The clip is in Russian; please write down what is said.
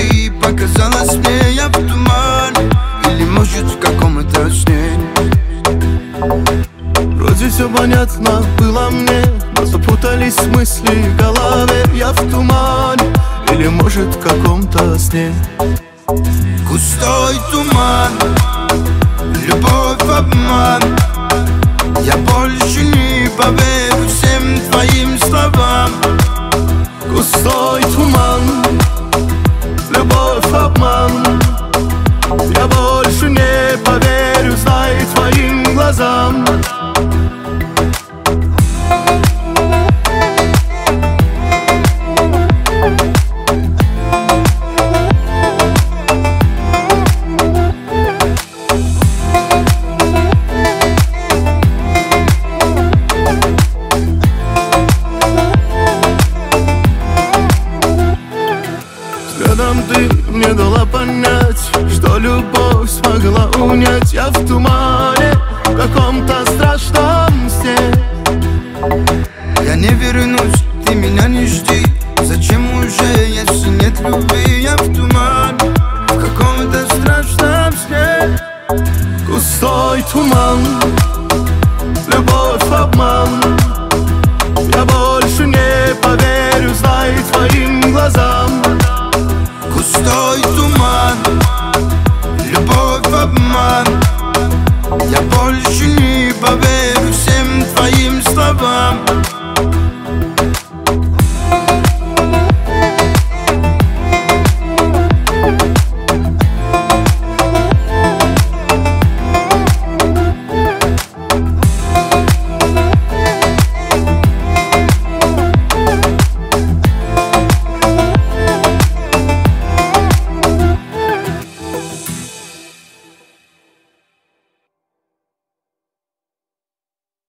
любви показалось мне, я в тумане, или может в каком-то сне. Вроде все понятно было мне, но запутались мысли в голове. Я в тумане, или может в каком-то сне. Густой туман, любовь, обман. Я больше не поверю всем твоим словам. Густой туман, любовь, обман. Я больше не поверю, знай, твоим глазам. Взглядом ты мне дала понять, что любовь смогла унять. Я в тумане, в каком-то страшном сне. Я не вернусь, ты меня не жди. Зачем уже, если нет любви? Я в тумане, в каком-то страшном сне. Густой туман, любовь, обман. Я больше не поверю, знай, твоим глазам. Густой туман, любовь, обман. Я больше не поверю